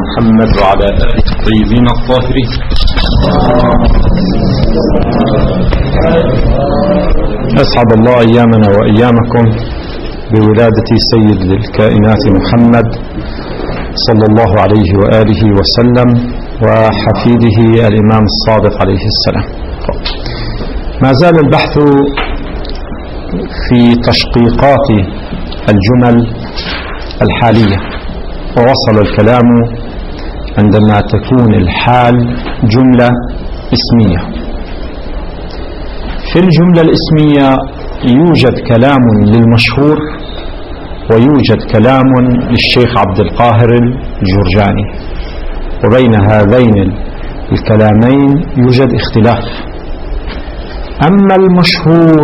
محمد وعلى آله الطيبين الطاهرين. أسعد الله أيامنا وأيامكم بولادة سيد الكائنات محمد صلى الله عليه وآله وسلم وحفيده الإمام الصادق عليه السلام. ما زال البحث في تشقيقات الجمل الحالية، ووصل الكلام عندما تكون الحال جملة اسمية. في الجملة الاسمية يوجد كلام للمشهور ويوجد كلام للشيخ عبد القاهر الجرجاني، وبين هذين الكلامين يوجد اختلاف. أما المشهور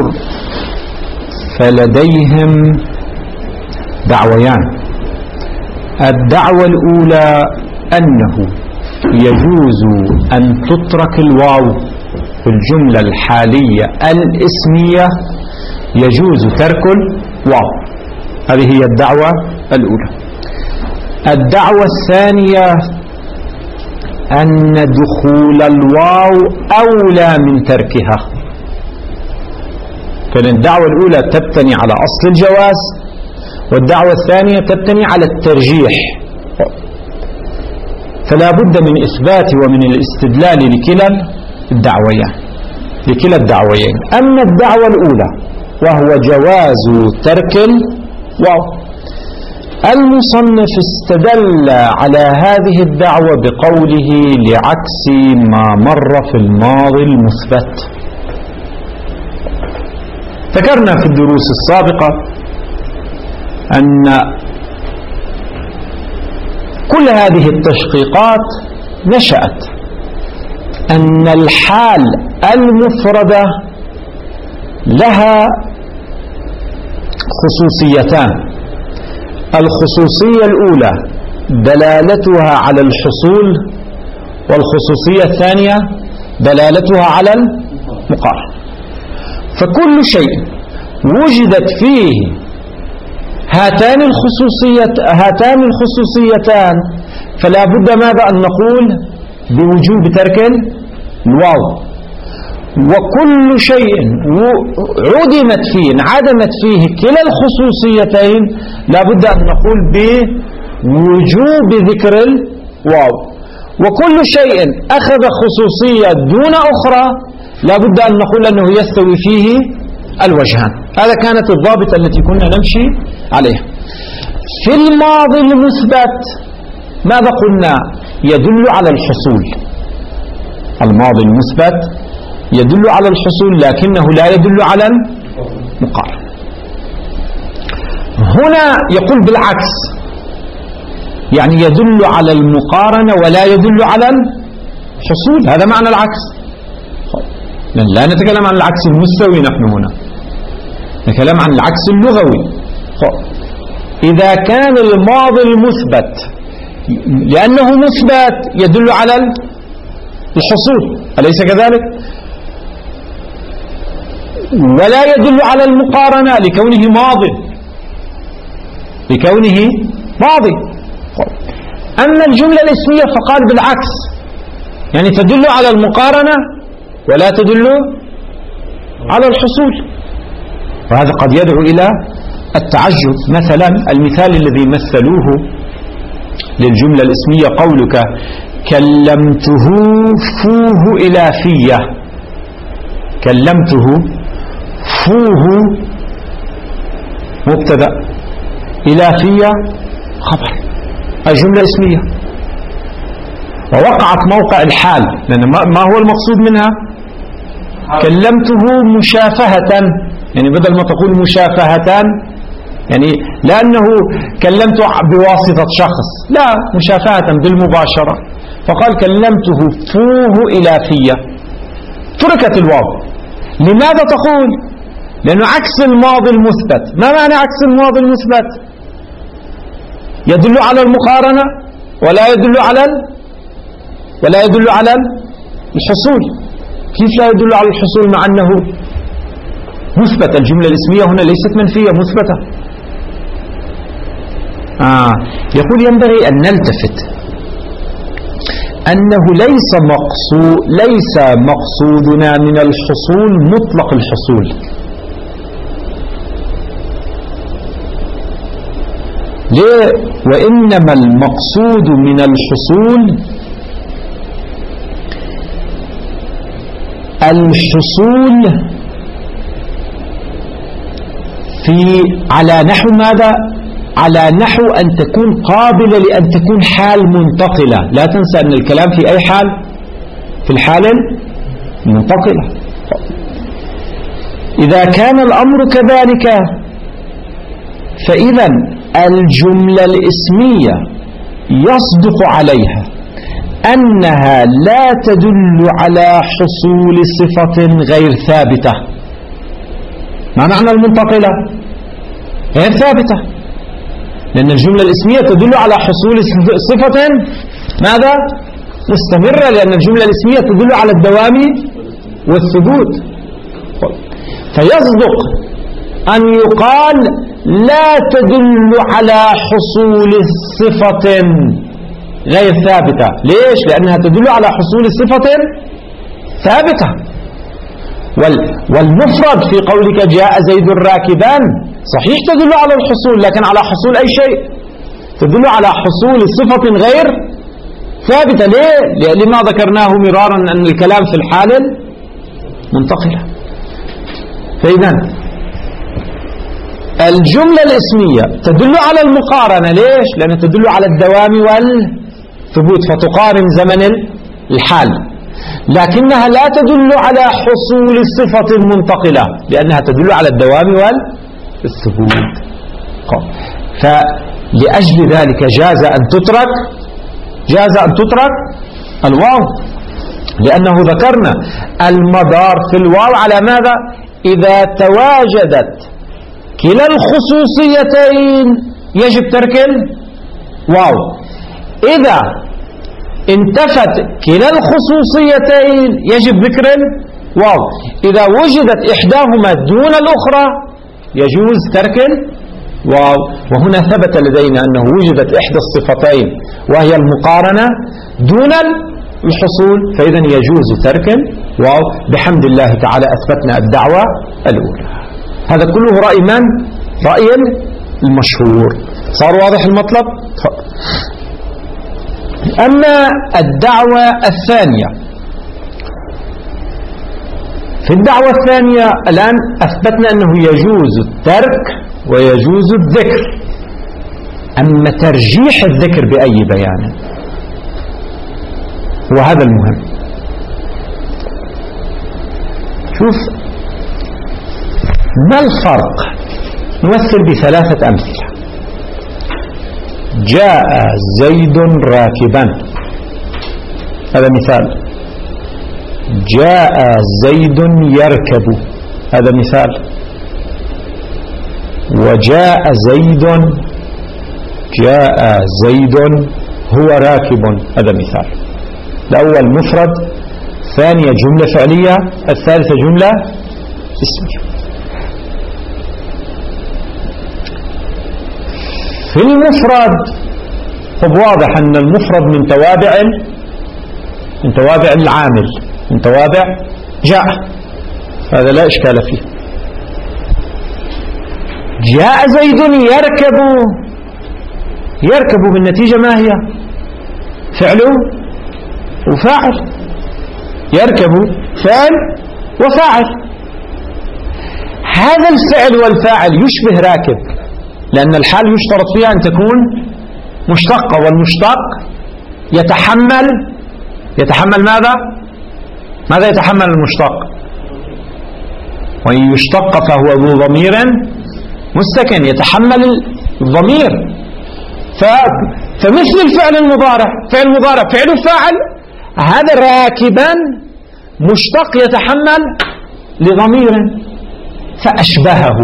فلديهم دعويان. الدعوة الأولى أنه يجوز أن تترك الواو في الجملة الحالية الاسمية، يجوز ترك الواو. هذه هي الدعوة الأولى. الدعوة الثانية أن دخول الواو أولى من تركها. فالدعوة الأولى تبتني على أصل الجواز، والدعوة الثانية تبتني على الترجيح. فلا بد من إثبات ومن الاستدلال لكلا الدعويين. أما الدعوة الأولى وهو جواز ترك الواو، المصنف استدل على هذه الدعوة بقوله لعكس ما مر في الماضي المثبت. ذكرنا في الدروس السابقة أن كل هذه التشقيقات نشأت أن الحال المفردة لها خصوصيتان. الخصوصية الأولى دلالتها على الحصول، والخصوصية الثانية دلالتها على المقارنة. فكل شيء وجدت فيه هاتان الخصوصيتان فلا بد ماذا أن نقول بوجوب ترك الواو. وكل شيء انعدمت فيه كلا الخصوصيتين لا بد أن نقول بوجوب ذكر الواو. وكل شيء أخذ خصوصية دون أخرى لا بد أن نقول أنه يستوي فيه الوجهان. هذا كانت الضابطة التي كنا نمشي عليها. في الماضي المثبت ماذا قلنا؟ يدل على الحصول. الماضي المثبت يدل على الحصول لكنه لا يدل على المقارنة. هنا يقول بالعكس، يعني يدل على المقارنة ولا يدل على الحصول. هذا معنى العكس. لا نتكلم عن العكس المستوي نحن هنا، نتكلم عن العكس اللغوي. إذا كان الماضي المثبت لأنه مثبت يدل على الحصول، أليس كذلك؟ ولا يدل على المقارنة لكونه ماضي. أما الجملة الاسمية فقال بالعكس، يعني تدل على المقارنة ولا تدل على الحصول، وهذا قد يدعو إلى التعجب. مثلا المثال الذي مثلوه للجملة الاسمية قولك كلمته فوه إلى فيه. كلمته فوه مبتدأ، إلى فيه خبر، الجملة اسمية ووقعت موقع الحال، لأن ما هو المقصود منها؟ كلمته مشافهة، يعني بدل ما تقول مشافهة يعني لأنه كلمت بواسطة شخص، لا، مشافهة بالمباشرة. فقال كلمته فوه إلى فيه، تركت الواو. لماذا تقول؟ لأنه عكس الماضي المثبت. ما معنى عكس الماضي المثبت؟ يدل على المقارنة ولا يدل على الحصول. كيف لا يدل على الحصول مع أنه مثبت؟ الجملة الاسمية هنا ليست منفية، مثبتة. يقول ينبغي أن نلتفت أنه ليس مقصودنا من الحصول مطلق الحصول، ليه؟ وإنما المقصود من الحصول على نحو ماذا؟ على نحو أن تكون قابلة لأن تكون حال منتقلة. لا تنسى أن الكلام في أي حال؟ في الحال المنتقلة. إذا كان الأمر كذلك فإذا الجملة الاسمية يصدق عليها أنها لا تدل على حصول صفة غير ثابتة. ما معنى المنتقلة؟ غير ثابتة، لأن الجملة الاسمية تدل على حصول صفة ماذا؟ مستمرة، لأن الجملة الاسمية تدل على الدوام والثبوت. فيصدق أن يقال لا تدل على حصول صفة غير ثابتة. ليش؟ لأنها تدل على حصول صفة ثابتة. والمفرد في قولك جاء زيد راكبان صحيح تدل على الحصول، لكن على حصول أي شيء؟ تدل على حصول صفة غير ثابتة. ليه؟ لما ذكرناه مرارا أن الكلام في الحال منتقلة. فإذا الجملة الاسمية تدل على المقارنة. ليش؟ لأنها تدل على الدوام والثبوت، فتقارن زمن الحال، لكنها لا تدل على حصول الصفة المنتقلة لأنها تدل على الدوام والثبوت. فلأجل ذلك جاز أن تترك الواو، لأنه ذكرنا المدار في الواو على ماذا؟ إذا تواجدت كلا الخصوصيتين يجب ترك الواو. إذا انتفت كلا الخصوصيتين يجب ذكر الواو. إذا وجدت إحداهما دون الأخرى يجوز ترك الواو. وهنا ثبت لدينا أنه وجدت إحدى الصفتين وهي المقارنة دون الحصول، فإذا يجوز ترك الواو. بحمد الله تعالى أثبتنا الدعوة الأولى. هذا كله رأي من؟ رأي المشهور. صار واضح المطلب؟ أما الدعوة الثانية، في الدعوة الثانية الآن أثبتنا أنه يجوز الترك ويجوز الذكر. أما ترجيح الذكر بأي بيان، وهذا المهم. شوف ما الفرق؟ نمثل بثلاثة أمثلة. جاء زيد راكبا، هذا مثال. جاء زيد يركب، هذا مثال. وجاء زيد هو راكب، هذا مثال. الأول مفرد، ثانية جملة فعلية، الثالثة جملة اسمية. في المفرد واضح أن المفرد من توابع العامل، من توابع جاء، هذا لا إشكال فيه. جاء زيد يركب بالنتيجة ما هي؟ فعل وفاعل. يركب فعل وفاعل. هذا الفعل والفاعل يشبه راكب، لأن الحال يشترط فيها أن تكون مشتقة، والمشتق يتحمل ماذا يتحمل المشتق؟ وإن يشتق فهو ذو ضمير مستكن يتحمل الضمير. فمثل الفعل المضارع، فعل فاعل، هذا راكبا مشتق يتحمل لضمير فأشبهه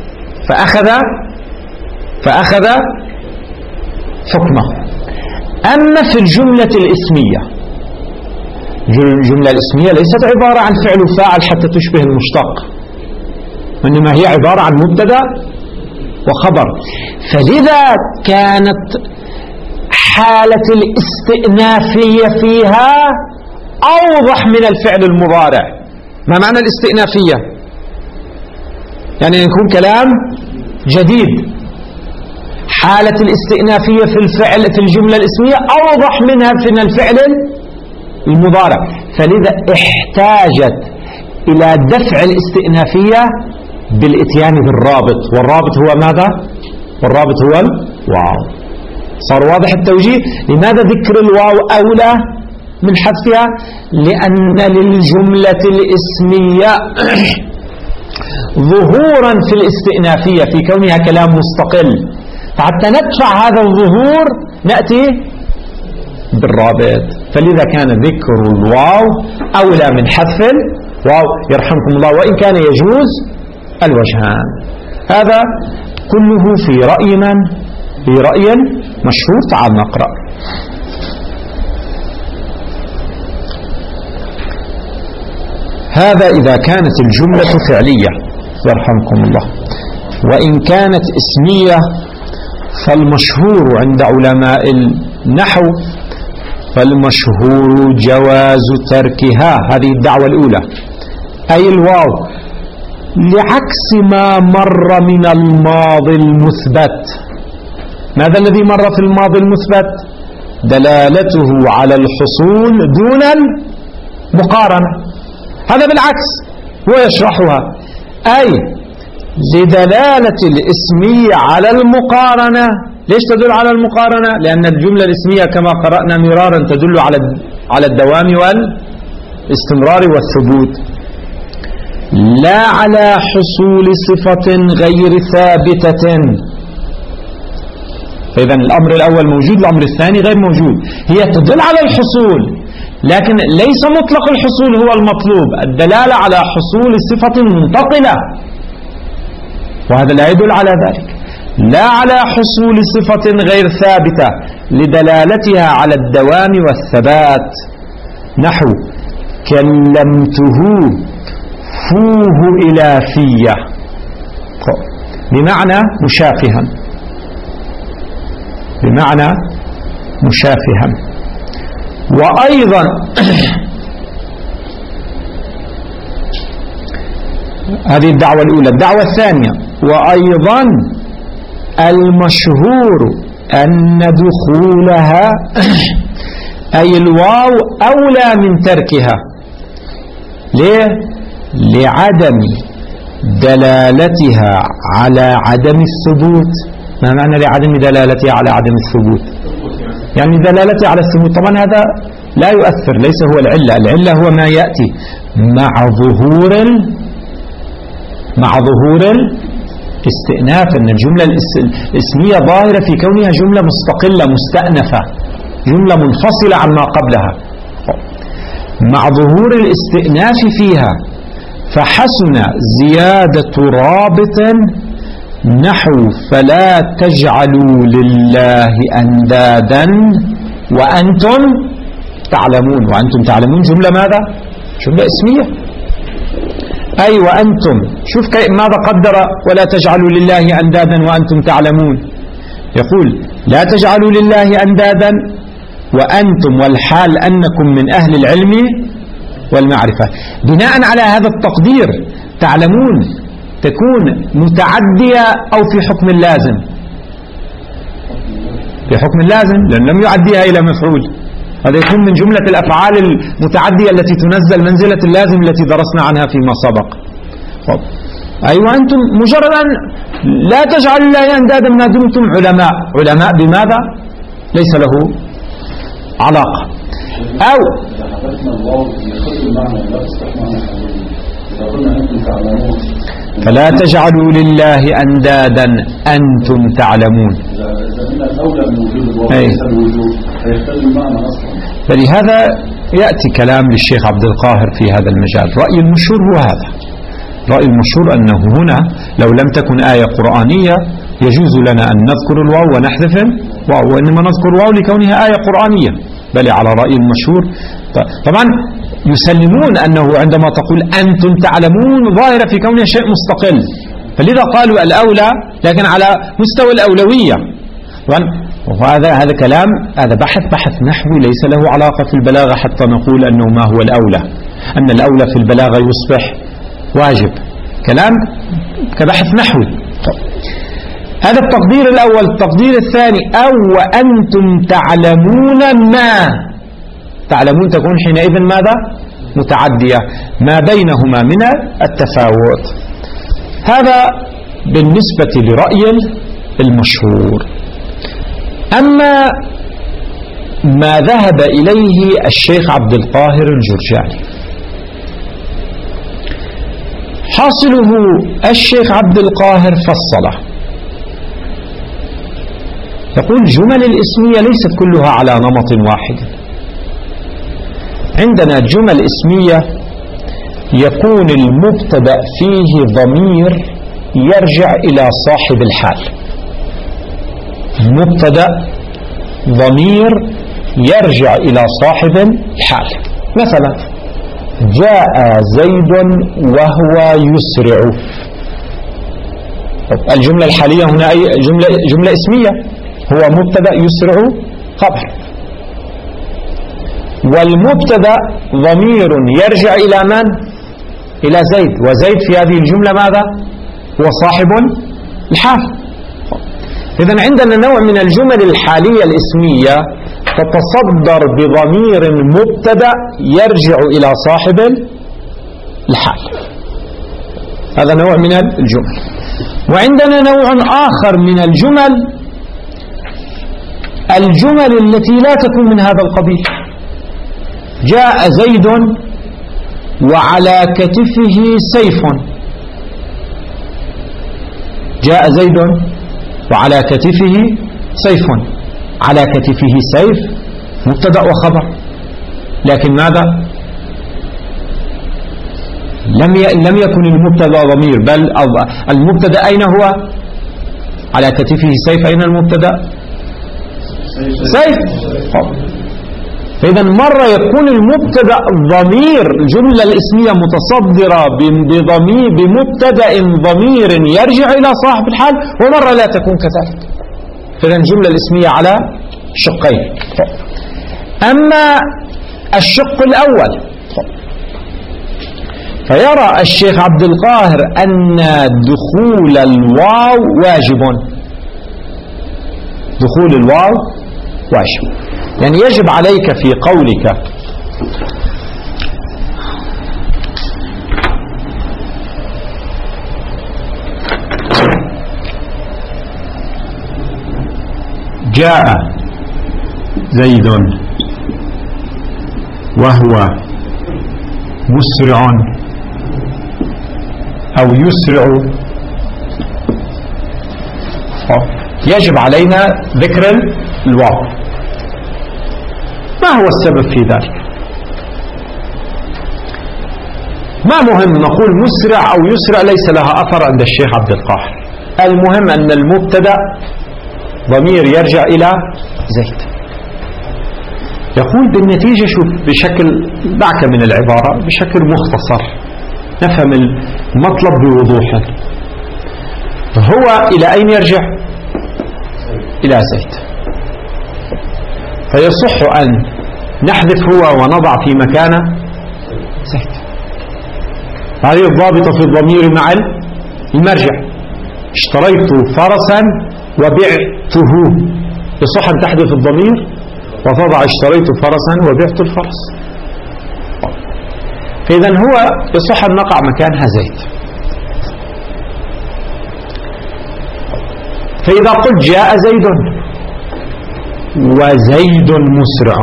فأخذ حكمه. أما في الجملة الإسمية، الجملة الإسمية ليست عبارة عن فعل وفاعل حتى تشبه المشتق، وإنما هي عبارة عن مبتدأ وخبر. فلذا كانت حالة الاستئنافية فيها أوضح من الفعل المضارع. ما معنى الاستئنافية؟ يعني يكون كلام جديد. حالة الاستئنافية في الفعل في الجملة الاسمية أوضح منها في الفعل المضارع، فلذا احتاجت إلى دفع الاستئنافية بالإتيان بالرابط، والرابط هو ماذا؟ والرابط هو الواو. صار واضح التوجيه؟ لماذا ذكر الواو أولى من حذفها؟ لأن للجملة الاسمية ظهورا في الاستئنافية في كونها كلام مستقل، فحتى ندفع هذا الظهور نأتي بالرابط، فلذا كان ذكر الواو أولى من حذف الواو يرحمكم الله، وإن كان يجوز الوجهان. هذا كله في رأي من؟ في رأي مشهور. تعال نقرأ. هذا إذا كانت الجملة فعلية يرحمكم الله، وإن كانت اسمية فالمشهور عند علماء النحو فالمشهور جواز تركها. هذه الدعوة الأولى، أي الواو، لعكس ما مر من الماضي المثبت. ماذا الذي مر في الماضي المثبت؟ دلالته على الحصول دون المقارنة. هذا بالعكس هو يشرحها، أي لدلالة الاسمية على المقارنة. ليش تدل على المقارنة؟ لأن الجملة الاسمية كما قرأنا مرارا تدل على الدوام والاستمرار والثبوت، لا على حصول صفة غير ثابتة. فإذا الأمر الأول موجود، الأمر الثاني غير موجود. هي تدل على الحصول، لكن ليس مطلق الحصول هو المطلوب، الدلالة على حصول صفة منتقلة، وهذا لا يدل على ذلك. لا على حصول صفة غير ثابتة لدلالتها على الدوام والثبات، نحو كلمته فوه إلى فيه، بمعنى مشافها، بمعنى مشافها. وأيضا هذه الدعوة الأولى. الدعوة الثانية، وأيضا المشهور أن دخولها أي الواو أولى من تركها. ليه؟ لعدم دلالتها على عدم الثبوت. ما معنى لعدم دلالتها على عدم الثبوت؟ يعني دلالتها على الثبوت طبعا هذا لا يؤثر، ليس هو العلة. العلة هو ما يأتي مع ظهور الاستئناف، أن الجملة الاسمية ظاهرة في كونها جملة مستقلة مستأنفة، جملة منفصلة عما قبلها، مع ظهور الاستئناف فيها فحسن زيادة رابط، نحو فلا تجعلوا لله أندادا وأنتم تعلمون. وأنتم تعلمون جملة ماذا؟ جملة اسمية. أي وأنتم، شوف ماذا قدر ولا تجعلوا لله أندادا وأنتم تعلمون. يقول لا تجعلوا لله أندادا وأنتم، والحال أنكم من أهل العلم والمعرفة. بناء على هذا التقدير تعلمون تكون متعدية أو في حكم اللازم؟ في حكم اللازم، لأن لم يعديها إلى مفعول. هذا يكون من جملة الأفعال المتعدية التي تنزل منزلة اللازم التي درسنا عنها فيما سبق. أيوة أنتم مجرد أن لا تجعلوا الله أندادا ما دمتم علماء بماذا؟ ليس له علاقة. أو فلا تجعلوا لله أندادا أنتم تعلمون. فلهذا يأتي كلام للشيخ عبد القاهر في هذا المجال. رأي المشهور هو هذا، رأي المشهور أنه هنا لو لم تكن آية قرآنية يجوز لنا أن نذكر الواو ونحذف الواو، وإنما نذكر الواو لكونها آية قرآنية، بل على رأي المشهور. طبعا يسلمون أنه عندما تقول أنتم تعلمون ظاهرة في كونها شيء مستقل، فلذا قالوا الأولى، لكن على مستوى الأولوية. وهذا كلام، هذا بحث نحوي ليس له علاقة في البلاغة حتى نقول أنه ما هو الأولى، أن الأولى في البلاغة يصبح واجب، كلام كبحث نحوي. هذا التقدير الأول. التقدير الثاني: أو وأنتم تعلمون ما، تعلمون تكون حينئذ ماذا؟ متعدية، ما بينهما من التفاوت. هذا بالنسبة لرأي المشهور. أما ما ذهب إليه الشيخ عبد القاهر الجرجاني، حاصله الشيخ عبد القاهر فصله، يقول: جمل الاسمية ليست كلها على نمط واحد. عندنا جمل اسمية يكون المبتدأ فيه ضمير يرجع إلى صاحب الحال، المبتدأ ضمير يرجع إلى صاحب الحال. مثلا: جاء زيد وهو يسرع. الجملة الحالية هنا أي جملة اسمية، هو مبتدأ يسرع خبر، والمبتدأ ضمير يرجع إلى من؟ إلى زيد، وزيد في هذه الجملة ماذا؟ هو صاحب الحال. إذن عندنا نوع من الجمل الحالية الاسمية تتصدر بضمير مبتدأ يرجع إلى صاحب الحال، هذا نوع من الجمل. وعندنا نوع آخر من الجمل التي لا تكون من هذا القبيل. جاء زيد وعلى كتفه سيف. جاء زيد وعلى كتفه سيف. على كتفه سيف مبتدأ وخبر، لكن ماذا؟ لم يكن المبتدأ ضمير، بل المبتدأ أين هو؟ على كتفه سيف. أين المبتدأ؟ سيف. فإذا مرة يكون المبتدأ ضمير، الجملة الاسمية متصدرة بمبتدأ ضمير يرجع إلى صاحب الحال، ومرة لا تكون كذلك. فإذا الجملة الاسمية على شقين. أما الشق الأول فيرى الشيخ عبد القاهر أن دخول الواو واجب. دخول الواو واجب، يعني يجب عليك في قولك جاء زيد وهو مسرع أو يسرع، يجب علينا ذكر الواو. ما هو السبب في ذلك؟ ما مهم نقول مسرع أو يسرع، ليس لها أثر عند الشيخ عبد القاهر. المهم أن المبتدأ ضمير يرجع إلى زيد. يقول بالنتيجة شوف، بشكل دعك من العبارة، بشكل مختصر نفهم المطلب بوضوح. هو إلى أين يرجع؟ إلى زيد. فيصح أن نحذف هو ونضع في مكانه زيد. هذه الضابطة في الضمير مع المرجع. اشتريت فرسا وبعته، يصح أن تحذف الضمير وتضع اشتريت فرسا وبعت الفرس. فإذا هو يصح أن نقع مكانها زيد. فإذا قلت جاء زيد وزيد مسرع،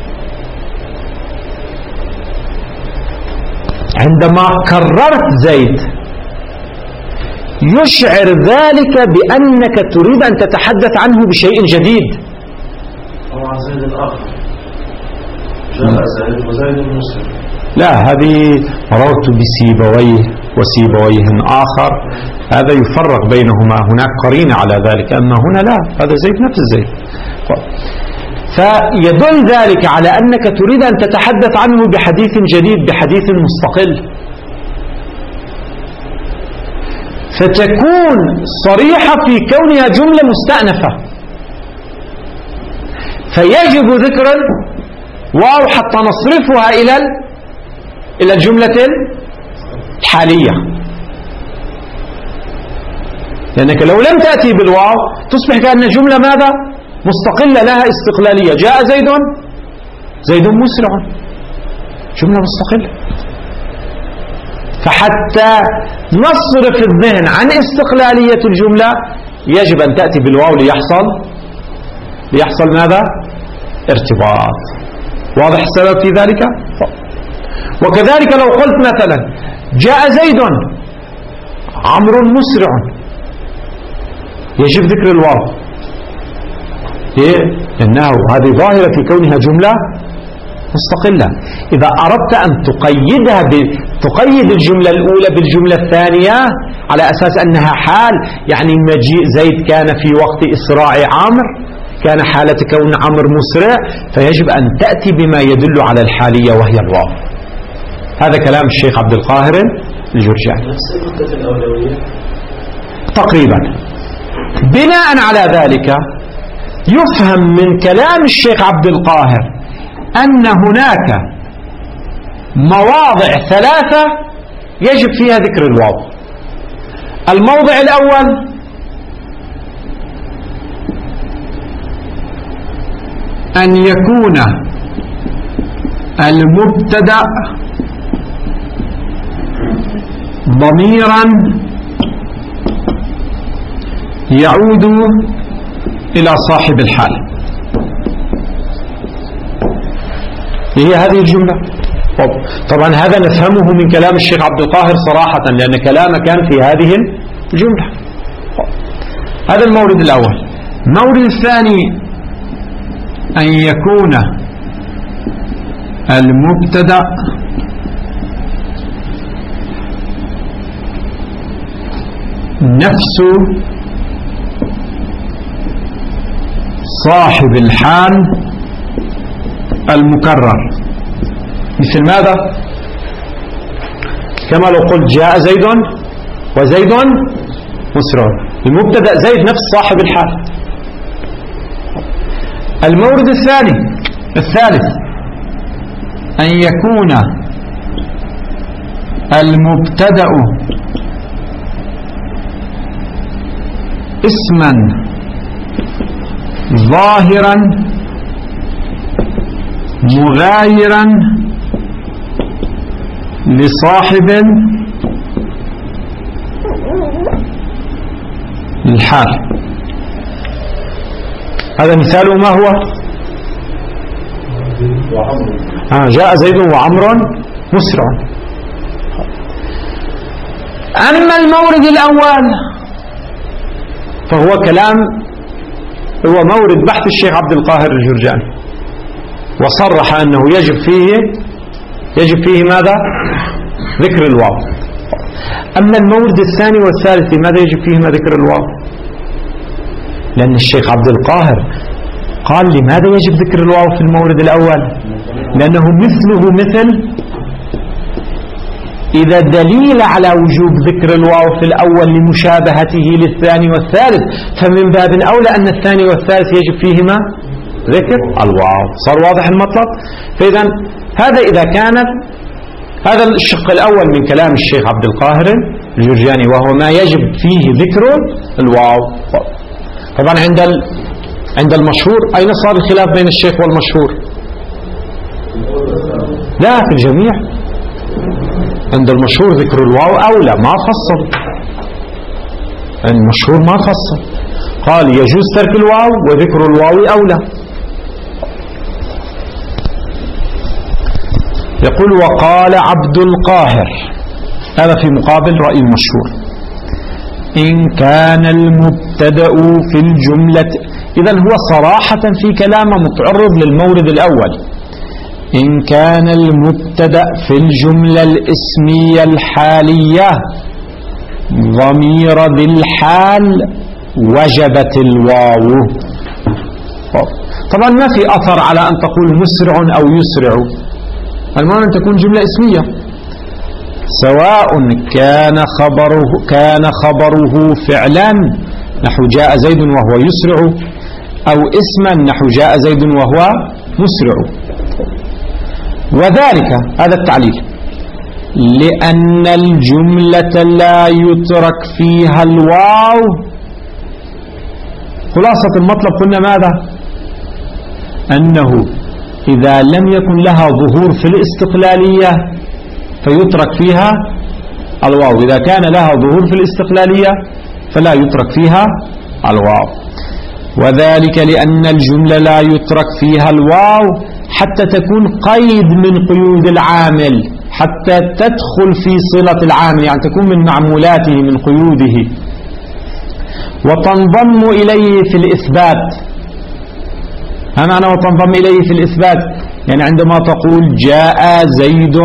عندما كررت زيد يشعر ذلك بأنك تريد أن تتحدث عنه بشيء جديد. طبعا زيد الآخر جاء زيد وزيد مسرع، لا، هذه مررت بسيبويه وسيبويه آخر، هذا يفرق بينهما، هناك قرينة على ذلك. أما هنا لا، هذا زيد نفس زيد. فيدل ذلك على أنك تريد أن تتحدث عنه بحديث جديد، بحديث مستقل، فتكون صريحة في كونها جملة مستأنفة. فيجب ذكر الواو حتى نصرفها إلى الجملة الحالية، لأنك لو لم تأتي بالواو تصبح كأن جملة ماذا؟ مستقلة لها استقلالية. جاء زيد مسرع، جملة مستقلة. فحتى نصرف الذهن عن استقلالية الجملة يجب أن تأتي بالواو ليحصل ماذا؟ ارتباط. واضح السبب في ذلك؟ وكذلك لو قلت مثلا جاء زيد عمرو مسرع، يجب ذكر الواو. ليه؟ لأنه هذه ظاهرة في كونها جملة مستقلة. إذا أردت أن تقيد الجملة الأولى بالجملة الثانية على أساس أنها حال، يعني مجيء زيد كان في وقت إسراع عمرو، كان حالة كون عمرو مسرع، فيجب أن تأتي بما يدل على الحالية وهي الواو. هذا كلام الشيخ عبد القاهر الجرجاني تقريبا. بناء على ذلك يفهم من كلام الشيخ عبد القاهر أن هناك مواضع 3 يجب فيها ذكر الواو. الموضع الأول أن يكون المبتدأ ضميرا يعود إلى صاحب الحال. هي هذه الجملة. طبعا هذا نفهمه من كلام الشيخ عبد القاهر صراحة، لأن كلامه كان في هذه الجملة. هذا المورد الأول. المورد الثاني أن يكون المبتدأ نفس صاحب الحال المكرر. مثل ماذا؟ كما لو قلت جاء زيد وزيد مسرع، المبتدأ زيد نفس صاحب الحال. المورد الثالث أن يكون المبتدأ اسما ظاهرا مغايرا لصاحب الحال. هذا مثاله ما هو؟ جاء زيد وعمر مسرع. أما المورد الأول فهو كلام، هو مورد بحث الشيخ عبد القاهر الجرجاني، وصرح أنه يجب فيه ماذا؟ ذكر الواو. أما المورد الثاني والثالث لماذا يجب فيهما ذكر الواو؟ لأن الشيخ عبد القاهر قال لماذا يجب ذكر الواو في المورد الأول؟ لأنه مثله مثل إذا دليل على وجوب ذكر الواو في الأول لمشابهته للثاني والثالث، فمن باب أولى أن الثاني والثالث يجب فيهما ذكر الواو. صار واضح المطلب؟ فإذا هذا إذا كانت هذا الشق الأول من كلام الشيخ عبد القاهر الجرجاني، وهو ما يجب فيه ذكر الواو. طبعا عند المشهور أين صار الخلاف بين الشيخ والمشهور؟ لا، في الجميع. عند المشهور ذكر الواو أولى، ما فصل. المشهور ما فصل، قال يجوز ترك الواو وذكر الواو أولى. يقول وقال عبد القاهر، هذا في مقابل رأي المشهور، إن كان المبتدأ في الجملة، إذن هو صراحة في كلامه متعرض للمورد الأول، إن كان المبتدأ في الجملة الاسمية الحالية ضمير ذي الحال وجبت الواو. طبعا ما في أثر على أن تقول مسرع أو يسرع، المهم أن تكون جملة اسمية، سواء كان خبره فعلا نحو جاء زيد وهو يسرع، أو اسما نحو جاء زيد وهو مسرع. وذلك هذا التعليل لأن الجملة لا يترك فيها الواو. خلاصة المطلب قلنا ماذا؟ أنه إذا لم يكن لها ظهور في الاستقلالية فيترك فيها الواو، إذا كان لها ظهور في الاستقلالية فلا يترك فيها الواو. وذلك لأن الجملة لا يترك فيها الواو حتى تكون قيد من قيود العامل، حتى تدخل في صلة العامل، يعني تكون من معمولاته من قيوده، وتنضم إليه في الإثبات. ما معنى وتنضم إليه في الإثبات؟ يعني عندما تقول جاء زيد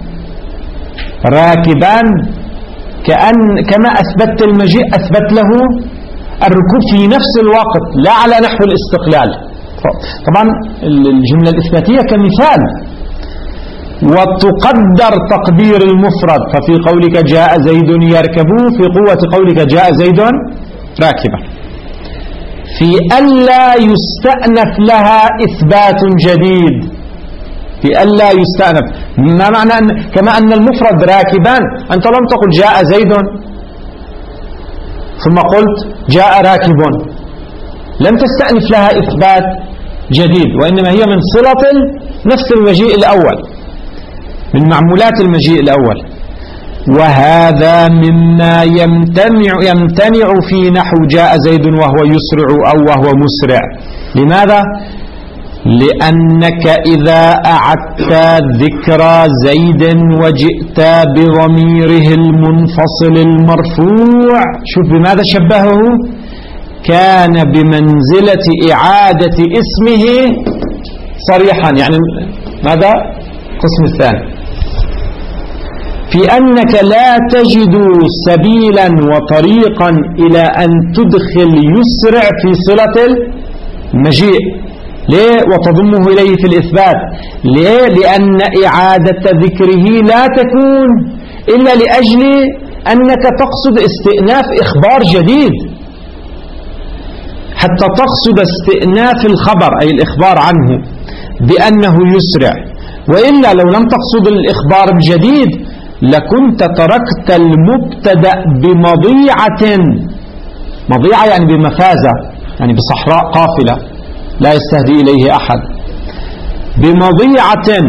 راكبا كما أثبت المجيء أثبت له الركوب في نفس الوقت، لا على نحو الاستقلال. طبعا الجملة الإثباتية كمثال، وتقدر تقدير المفرد، ففي قولك جاء زيد يركب في قوة قولك جاء زيد راكبا، في ألا يستأنف لها إثبات جديد، في ألا يستأنف. ما معنى كما أن المفرد راكبان، أنت لم تقل جاء زيد ثم قلت جاء راكب، لم تستأنف لها إثبات جديد، وإنما هي من صلة نفس المجيء الأول، من معمولات المجيء الأول. وهذا مما يمتنع في نحو جاء زيد وهو يسرع أو وهو مسرع. لماذا؟ لأنك إذا أعدت ذكر زيد وجئت بضميره المنفصل المرفوع، شوف بماذا شبهه؟ كان بمنزلة إعادة اسمه صريحا. يعني ماذا؟ القسم الثاني في أنك لا تجد سبيلا وطريقا إلى أن تدخل يسرع في صلة المجيء. ليه؟ وتضمه إليه في الإثبات. ليه؟ لأن إعادة ذكره لا تكون إلا لأجل أنك تقصد استئناف إخبار جديد، حتى تقصد استئناف الخبر أي الإخبار عنه بأنه يسرع. وإلا لو لم تقصد الإخبار الجديد لكنت تركت المبتدأ بمضيعة، مضيعة يعني بمفازة، يعني بصحراء قافلة لا يستهدي إليه أحد، بمضيعة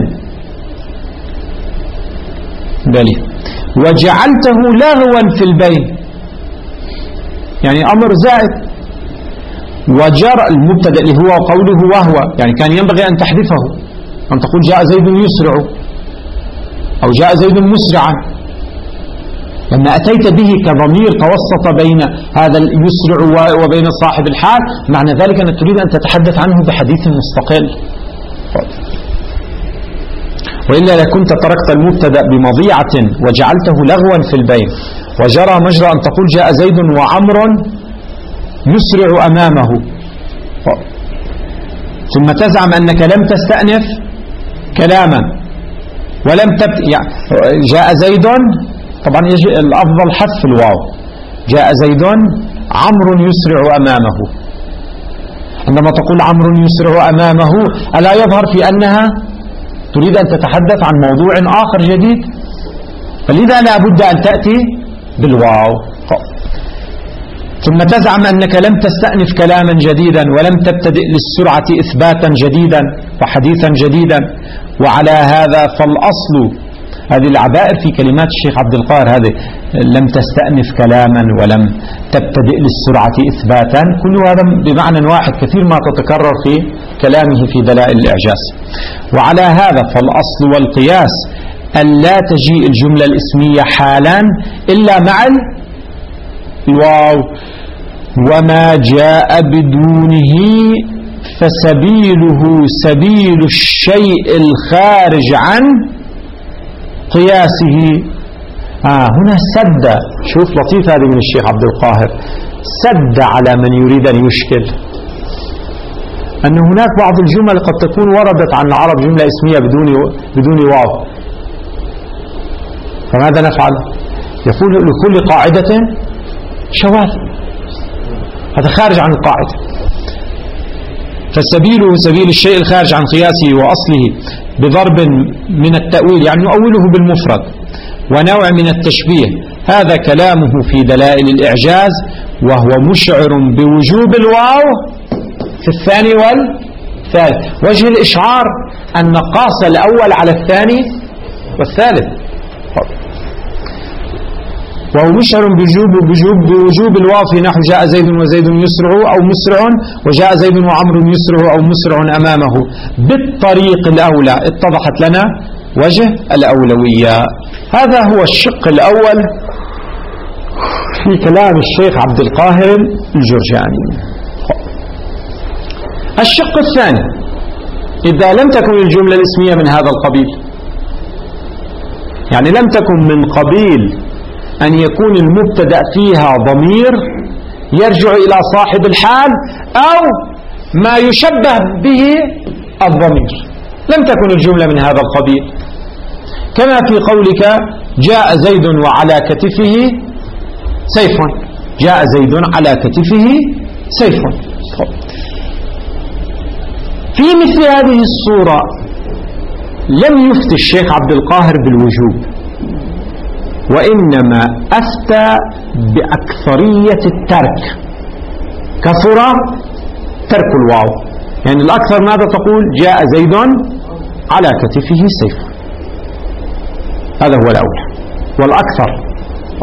بلي، وجعلته لغوا في البين، يعني أمر زائد. وجرى المبتدأ اللي هو قوله وهو، يعني كان ينبغي أن تحذفه، أن تقول جاء زيد يسرع أو جاء زيد مسرعا. لما أتيت به كضمير توسط بين هذا اليسرع وبين صاحب الحال، معنى ذلك أنك تريد أن تتحدث عنه بحديث مستقل. وإلا لكنت تركت المبتدأ بمضيعة وجعلته لغوا في البين، وجرى مجرى أن تقول جاء زيد وعمر يسرع أمامه، ثم تزعم أنك لم تستأنف كلاما ولم يعني جاء زيد، طبعا يجي الأفضل حذف الواو، جاء زيد عمرو يسرع أمامه. عندما تقول عمرو يسرع أمامه ألا يظهر في أنها تريد أن تتحدث عن موضوع آخر جديد؟ فلذا لا بد أن تأتي بالواو. ثم تزعم أنك لم تستأنف كلاما جديدا ولم تبتدئ للسرعة إثباتا جديدا وحديثا جديدا. وعلى هذا فالأصل، هذه العبائر في كلمات الشيخ عبد القاهر، هذه لم تستأنف كلاما ولم تبتدئ للسرعة إثباتا، كل هذا بمعنى واحد كثير ما تتكرر في كلامه في دلائل الإعجاز. وعلى هذا فالأصل والقياس أن لا تجيء الجملة الاسمية حالا إلا مع الواو، وما جاء بدونه فسبيله سبيل الشيء الخارج عن قياسه. هنا سد، شوف لطيف هذه من الشيخ عبد القاهر، سد على من يريد أن يشكل أن هناك بعض الجمل قد تكون وردت عن العرب جملة اسمية بدون واو، فماذا نفعل؟ يقول لكل قاعدة شواذ، هذا خارج عن القاعدة. فسبيله سبيل الشيء الخارج عن قياسه وأصله بضرب من التأويل، يعني يؤوله بالمفرد، ونوع من التشبيه. هذا كلامه في دلائل الإعجاز، وهو مشعر بوجوب الواو في الثاني والثالث. وجه الإشعار أن قاس الأول على الثاني والثالث، وهو مشعر بوجوب الواو في نحو جاء زيد وزيد يسرع أو مسرع، وجاء زيد وعمر يسرع أو مسرع أمامه. بالطريق الأولى اتضحت لنا وجه الأولوية. هذا هو الشق الأول في كلام الشيخ عبد القاهر الجرجاني. الشق الثاني: إذا لم تكن الجملة الاسمية من هذا القبيل، يعني لم تكن من قبيل أن يكون المبتدأ فيها ضمير يرجع إلى صاحب الحال أو ما يشبه به الضمير، لم تكن الجملة من هذا القبيل، كما في قولك جاء زيد وعلى كتفه سيف. جاء زيد على كتفه سيف. في مثل هذه الصورة لم يفتي الشيخ عبد القاهر بالوجوب، وإنما أفتى بأكثرية الترك. كثر ترك الواو، يعني الأكثر ماذا تقول؟ جاء زيد على كتفه سيف. هذا هو الأولى والأكثر.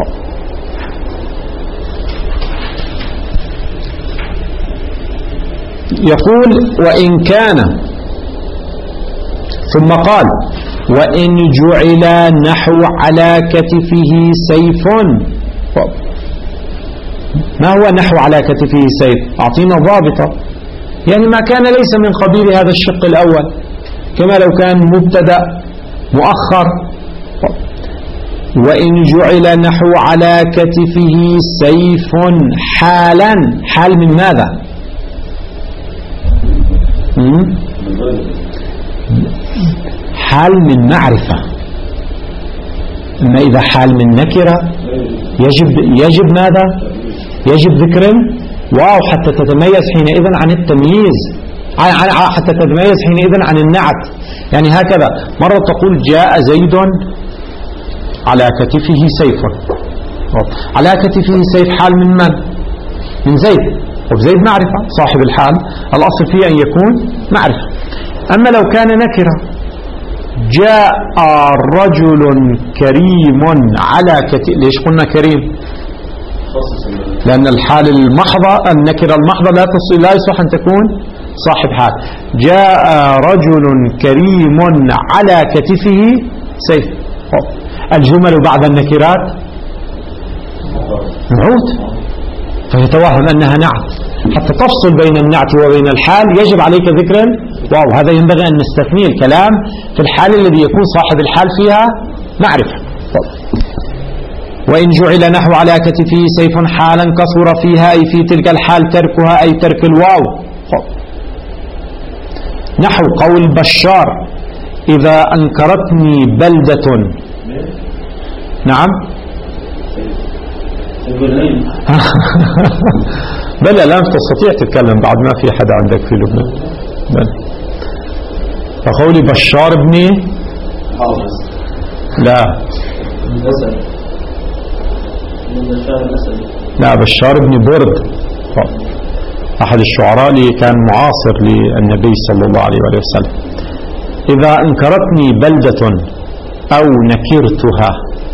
يقول وإن كان، ثم قال وإن جعل نحو على كتفه سيف. ما هو نحو على كتفه سيف؟ أعطينا ضابطة، يعني ما كان ليس من قبيل هذا الشق الأول، كما لو كان مبتدأ مؤخر. وإن جعل نحو على كتفه سيف حالا. حال من ماذا؟ حال من معرفة. أما إذا حال من نكرة يجب ماذا؟ يجب ذكر واو حتى تتميز حينئذ عن التمييز، حتى تتميز حينئذ عن النعت. يعني هكذا مرة تقول جاء زيد على كتفه سيف. على كتفه سيف حال من من؟ من زيد، وزيد معرفة صاحب الحال، الأصل فيه أن يكون معرفة. أما لو كان نكرة جاء رجل كريم على كتفه، ليش قلنا كريم؟ لأن الحال المحضة النكرة المحضة لا يصح أن تكون صاحب حال. جاء رجل كريم على كتفه سيف. الجمل بعد النكرات نعوت، فيتوهم أنها نعت. حتى تفصل بين النعت وبين الحال يجب عليك ذكر واو. هذا ينبغي أن نستثني الكلام في الحال الذي يكون صاحب الحال فيها معرفة. وإن جعل نحو على كتفه سيف حالا كثر فيها، أي في تلك الحال تركها، أي ترك الواو. نحو قول بشار إذا أنكرتني بلدة. نعم بلى لا تستطيع تتكلم بعد ما في حدا عندك في لبنان. فقولي بشار ابني لا بشار ابن برد أحد الشعراء اللي كان معاصر للنبي صلى الله عليه وسلم. إذا أنكرتني بلدة أو نكرتها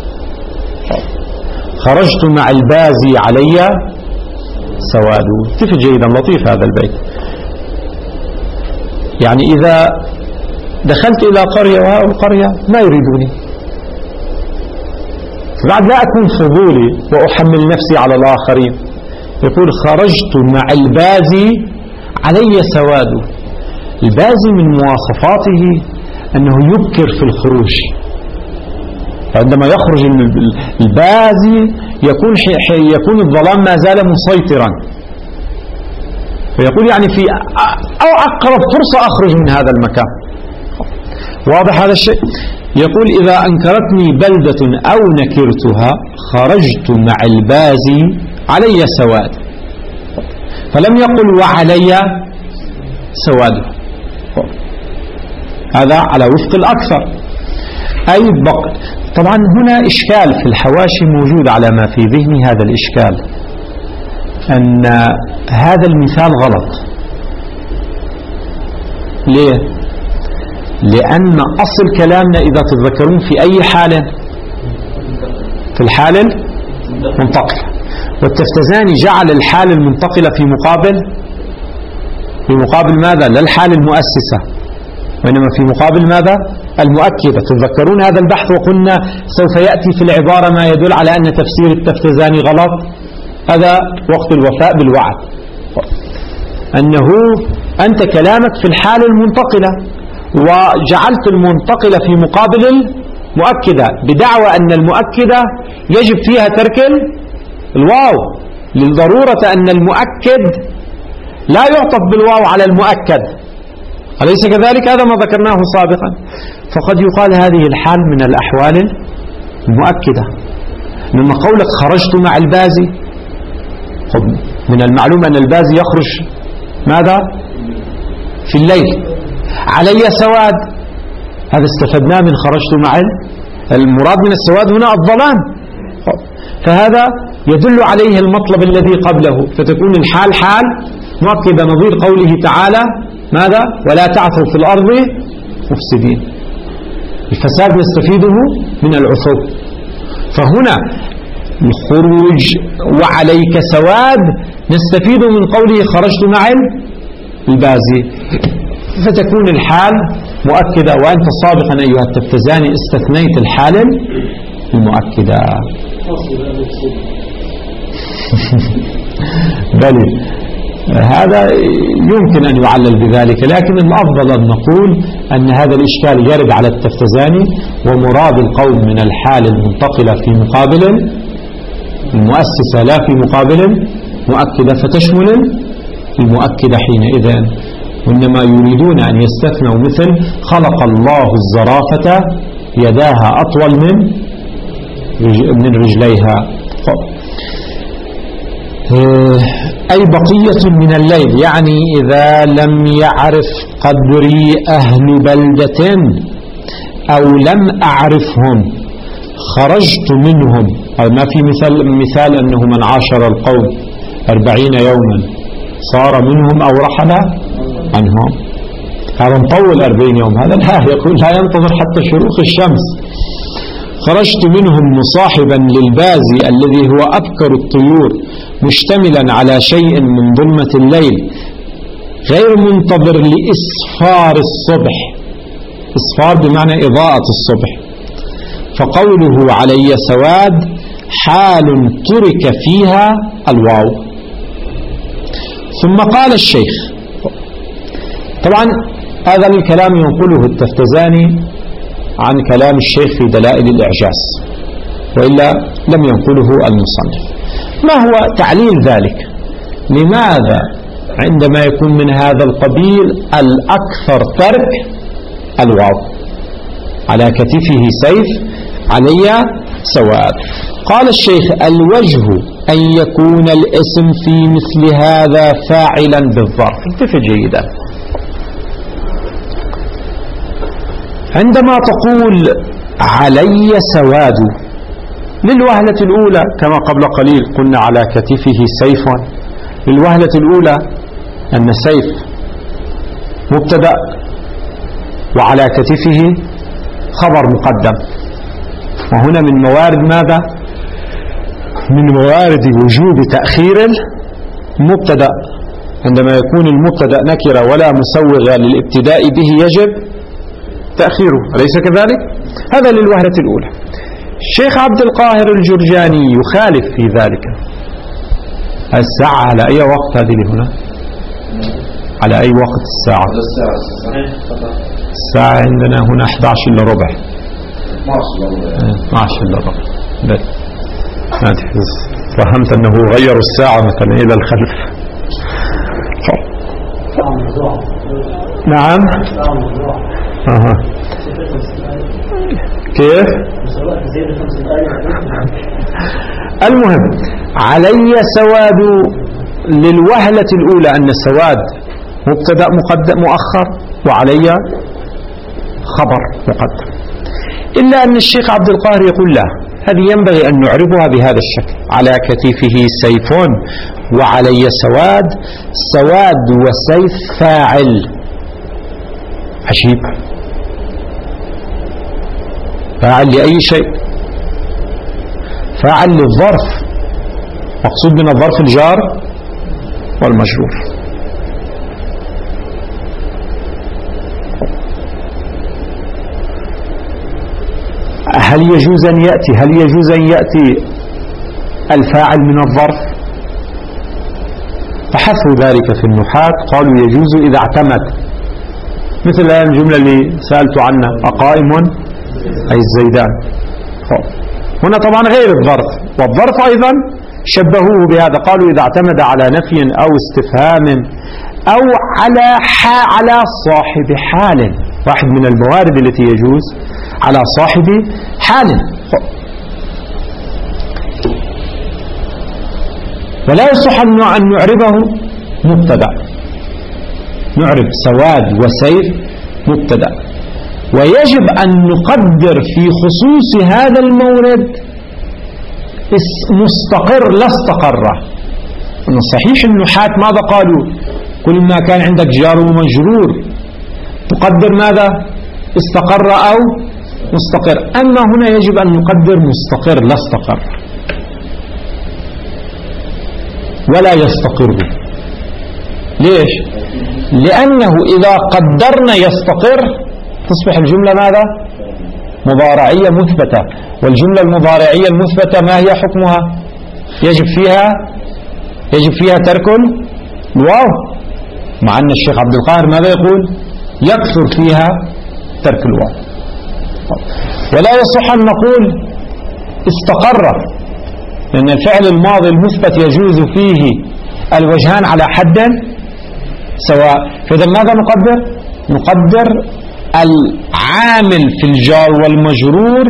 خرجت مع البازي علي سواد. تفهم جيدا، لطيف هذا البيت. يعني إذا دخلت إلى قرية وهؤلاء القرية ما يريدوني، بعد لا أكون فضولي وأحمل نفسي على الآخرين. يقول خرجت مع البازي علي سواد. البازي من مواصفاته أنه يبكر في الخروج، عندما يخرج البازي يكون الظلام ما زال مسيطرا، فيقول يعني في أقرب فرصة أخرج من هذا المكان. واضح هذا الشيء؟ يقول إذا أنكرتني بلدة أو نكرتها خرجت مع البازي علي سواد. فلم يقل وعلي سواده. هذا على وفق الأكثر. أي طبعا هنا إشكال في الحواشي موجود على ما في ذهني، هذا الإشكال أن هذا المثال غلط. ليه؟ لأن أصل كلامنا إذا تتذكرون في أي حال؟ في الحال المنتقلة، والتفتزاني جعل الحال المنتقلة في مقابل ماذا؟ لا الحال المؤسسة، وإنما في مقابل ماذا؟ المؤكدة. تتذكرون هذا البحث وقلنا سوف يأتي في العبارة ما يدل على أن تفسير التفتزاني غلط. هذا وقت الوفاء بالوعد، أنه أنت كلامك في الحال المنتقلة وجعلت المنتقلة في مقابل المؤكدة بدعوى أن المؤكدة يجب فيها ترك الواو للضرورة أن المؤكد لا يعطف بالواو على المؤكد، أليس كذلك؟ هذا ما ذكرناه سابقا. فقد يقال هذه الحال من الأحوال المؤكدة. لما قولك خرجت مع البازي، من المعلوم أن البازي يخرج ماذا؟ في الليل. علي سواد، هذا استفدناه من خرجت مع المراد من السواد هنا الظلام، فهذا يدل عليه المطلب الذي قبله، فتكون الحال حال مؤكدة، نظير قوله تعالى ماذا؟ ولا تعثوا في الأرض مفسدين. الفساد نستفيده من العثو، فهنا الخروج وعليك سواد نستفيد من قوله خرجت مع البازي، فتكون الحال مؤكدة. وأنت سابقا أيها التفتزاني استثنيت الحال المؤكدة. بل هذا يمكن أن يعلل بذلك، لكن الأفضل أن نقول أن هذا الإشكال يرد على التفتزاني، ومراد القول من الحال المنتقلة في مقابل المؤسسة لا في مقابل مؤكدة، فتشمل المؤكدة حينئذ. وإنما يريدون أن يستثنوا مثل خلق الله الزرافة يداها أطول من رجليها، أي بقية من الليل، يعني إذا لم يعرف قدري أهل بلدة أو لم أعرفهم خرجت منهم. ما في مثال أنه من عاشر القوم 40 يوما صار منهم أو رحل عنهم، هذا نطول 40 يوم، هذا لا يقول لا ينتظر حتى شروق الشمس. خرجت منهم مصاحبا للبازي الذي هو أبكر الطيور مشتملا على شيء من ظلمة الليل غير منتظر لإسفار الصبح. إسفار بمعنى إضاءة الصبح. فقوله علي سواد حال ترك فيها الواو. ثم قال الشيخ، طبعا هذا الكلام ينقله التفتزاني عن كلام الشيخ في دلائل الإعجاز، وإلا لم ينقله المصنف. ما هو تعليل ذلك؟ لماذا عندما يكون من هذا القبيل الأكثر ترك الواو؟ على كتفه سيف علي سواد. قال الشيخ الوجه أن يكون الاسم في مثل هذا فاعلا بالظرف. انتبه جيدا، عندما تقول علي سواد للوهلة الأولى كما قبل قليل قلنا على كتفه سيف، للوهلة الأولى أن سيف مبتدأ وعلى كتفه خبر مقدم، وهنا من موارد ماذا؟ من موارد وجوب تأخير المبتدأ. عندما يكون المبتدأ نكرة ولا مسوغ للابتداء به يجب تأخيره، أليس كذلك؟ هذا للوهلة الأولى. الشيخ عبد القاهر الجرجاني يخالف في ذلك. الساعة على أي وقت هذه هنا؟ على أي وقت الساعة؟ الساعة عندنا هنا 11 إلا ربع. 12 إلا ربع. فهمت أنه غيروا الساعة مثلا إلى الخلف. نعم. كيف؟ المهم علي سواد للوهلة الأولى أن سواد مبتدأ مقدم مؤخر وعلي خبر مقدم. إلا أن الشيخ عبد القاهر يقول لا، هذه ينبغي أن نعربها بهذا الشكل: على كتفه سيف وعلي سواد. سواد وسيف فاعل. عجيب، فاعل لأي شيء؟ فاعل للظرف، مقصود من الظرف الجار والمجرور. هل يجوز أن يأتي الفاعل من الظرف؟ فحثوا ذلك في النحاة، قالوا يجوز إذا اعتمد، مثل الآن الجملة اللي سألت عنها: أقائم أي الزيدان. هنا طبعا غير الظرف، والظرف أيضا شبهوه بهذا، قالوا إذا اعتمد على نفي أو استفهام أو على صاحب حال، واحد من الموارد التي يجوز على صاحب حال. ولا يصح أن نعربه مبتدأ، نعرب سواد وسيف مبتدأ، ويجب أن نقدر في خصوص هذا المورد مستقر لا استقر. إن صحيح النحاة ماذا قالوا؟ كل ما كان عندك جار ومجرور تقدر ماذا؟ استقر أو مستقر. أما هنا يجب أن نقدر مستقر لا استقر، ولا يستقر. ليش؟ لأنه إذا قدرنا يستقر تصبح الجملة ماذا؟ مضارعية مثبتة، والجملة المضارعية المثبتة ما هي حكمها؟ يجب فيها ترك الواو، مع أن الشيخ عبد القاهر ماذا يقول؟ يكثر فيها ترك الواو. ولا يصح أن نقول استقر، لأن الفعل الماضي المثبت يجوز فيه الوجهان على حد سواء. فإذا ماذا نقدر؟ نقدر العامل في الجار والمجرور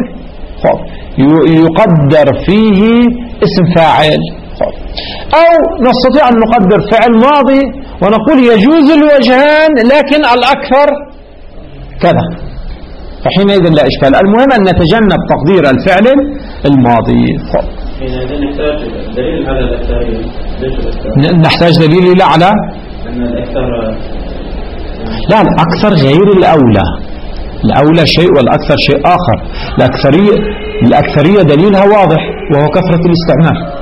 يقدر فيه اسم فاعل، أو نستطيع أن نقدر فعل ماضي ونقول يجوز الوجهان لكن الأكثر كذا، فحينئذ لا إشكال. المهم أن نتجنب تقدير الفعل الماضي. نحتاج دليل على لا، الأكثر غير الأولى، الأولى شيء والأكثر شيء آخر. الأكثرية دليلها واضح وهو كثرة الاستعمال.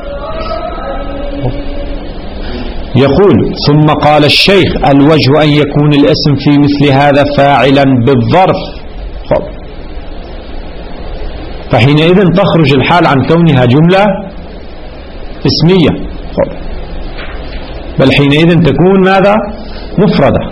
يقول: ثم قال الشيخ: الوجه أن يكون الاسم في مثل هذا فاعلا بالظرف، فحينئذ تخرج الحال عن كونها جملة اسمية، بل حينئذ تكون ماذا؟ مفردة.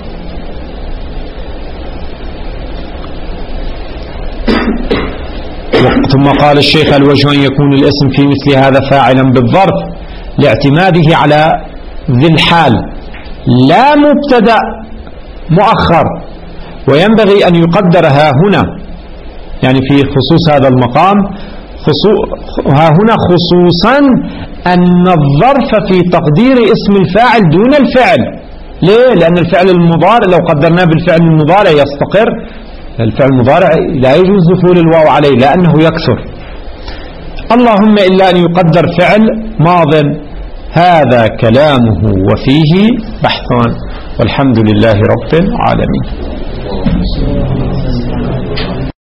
ثم قال الشيخ: الوجه أن يكون الاسم في مثل هذا فاعلا بالظرف لاعتماده على ذي الحال لا مبتدأ مؤخر، وينبغي أن يقدر ها هنا، يعني في خصوص هذا المقام ها هنا خصوصا أن الظرف في تقدير اسم الفاعل دون الفعل. ليه؟ لأن الفعل المضارع لو قدرناه بالفعل المضارع يستقر، الفعل المضارع لا يجوز دخول الواو عليه لأنه يكثر، اللهم إلا أن يقدر فعل ماض. هذا كلامه وفيه بحث، والحمد لله رب العالمين.